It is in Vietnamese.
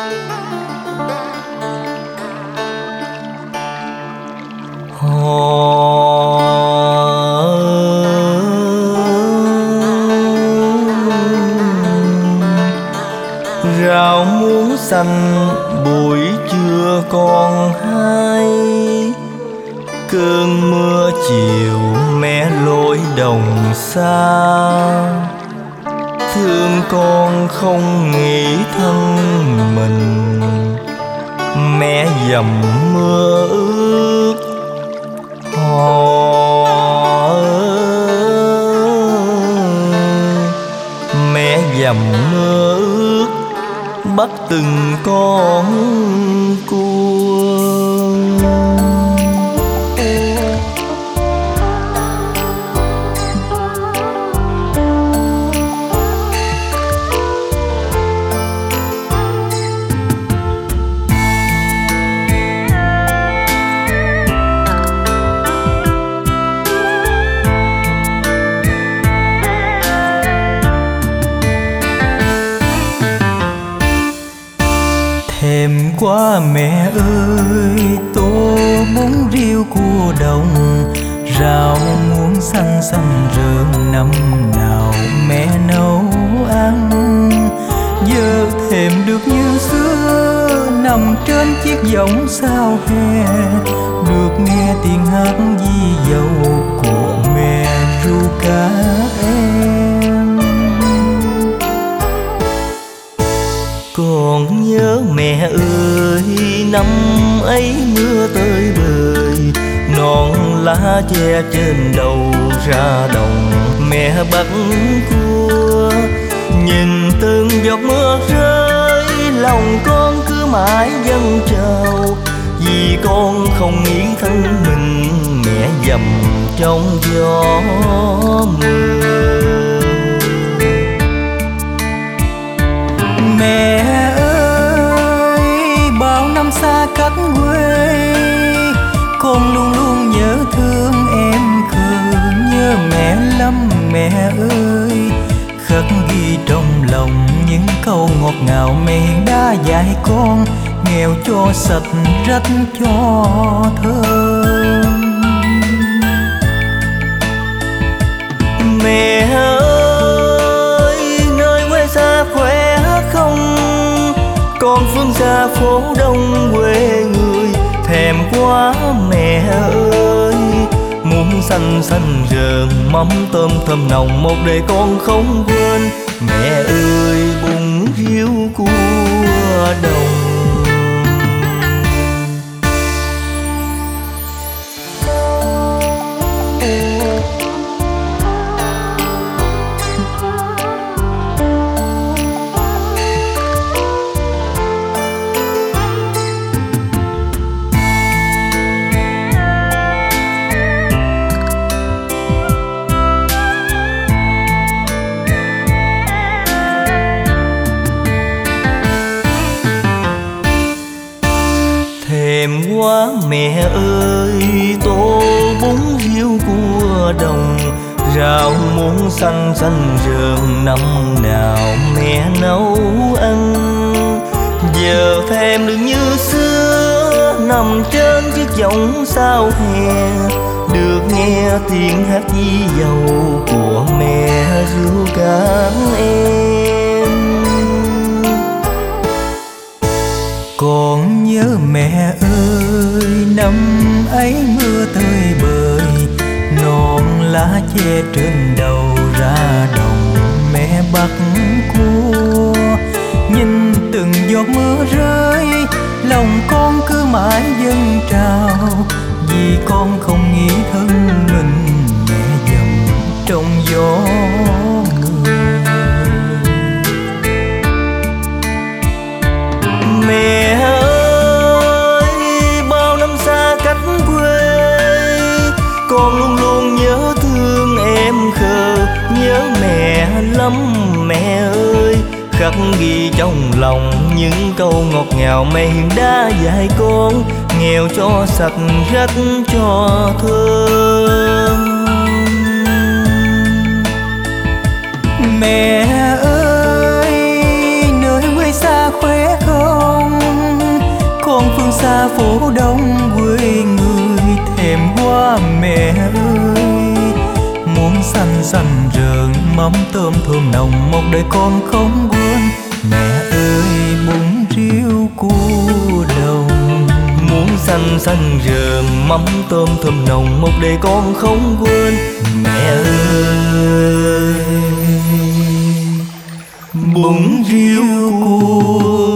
Rau muống xanh buổi trưa còn hai, cơn mưa chiều mẹ lội đồng xa. Thương con không nghĩ thân mình, mẹ dầm mưa ướt mẹ dầm mưa ướt bắt từng con cua. Thèm quá mẹ ơi, tô bún riêu cua đồng, rau muống xanh xanh rợn năm nào mẹ nấu ăn. Giờ thèm được như xưa, nằm trên chiếc võng sao hè, được nghe tiếng hát di dầu của mẹ ru cả em. Còn nhớ mẹ ơi, năm ấy mưa tơi bời, non lá che trên đầu ra đồng mẹ bắt cua. Nhìn từng giọt mưa rơi, lòng con cứ mãi dâng trào, vì con không nghĩ thân mình mẹ dầm trong gió mưa. Mẹ ơi, bao năm xa cách quê, con luôn luôn nhớ thương em khờ. Nhớ mẹ lắm mẹ ơi, khắc ghi trong lòng những câu ngọt ngào mẹ đã dạy con, nghèo cho sạch rách cho thơm. Mẹ ơi, nơi quê xa khỏe không? Con phương xa phố đông quê người, thèm quá mẹ ơi. Muống xanh xanh rờn, mắm tôm thơm nồng, một đời con không quên. Mẹ ơi, bún riêu cua đồng. Thèm quá mẹ ơi, tô bún riêu cua đồng, rau muống xanh xanh rợn năm nào mẹ nấu ăn. Giờ thèm được như xưa, nằm trên chiếc võng sao hè, được nghe tiếng hát di dầu của mẹ ru cả em. Con nhớ mẹ ơi, năm ấy mưa tơi bời, non lá che trên đầu ra đồng mẹ bắt cua. Nhìn từng giọt mưa rơi, lòng con cứ mãi dâng trào, vì con không nghĩ thân mình mẹ dầm trong gió người. Mẹ ơi, bao năm xa cách quê, con luôn luôn nhớ thương em khờ. Nhớ mẹ lắm mẹ ơi, khắc ghi trong lòng những câu ngọt ngào mẹ hiền đã dạy con, nghèo cho sạch rách cho thơm. Mẹ ơi, nơi quê xa khỏe không? xa phố đông quê người, thèm quá mẹ ơi. Muỗng xanh xanh rợn mắm tôm thơm nồng, một đời con không quên. Mẹ ơi bún riêu cua đồng. Muỗng xanh xanh rờn mắm tôm thơm nồng, một đời con không quên. Mẹ ơi bún riêu cua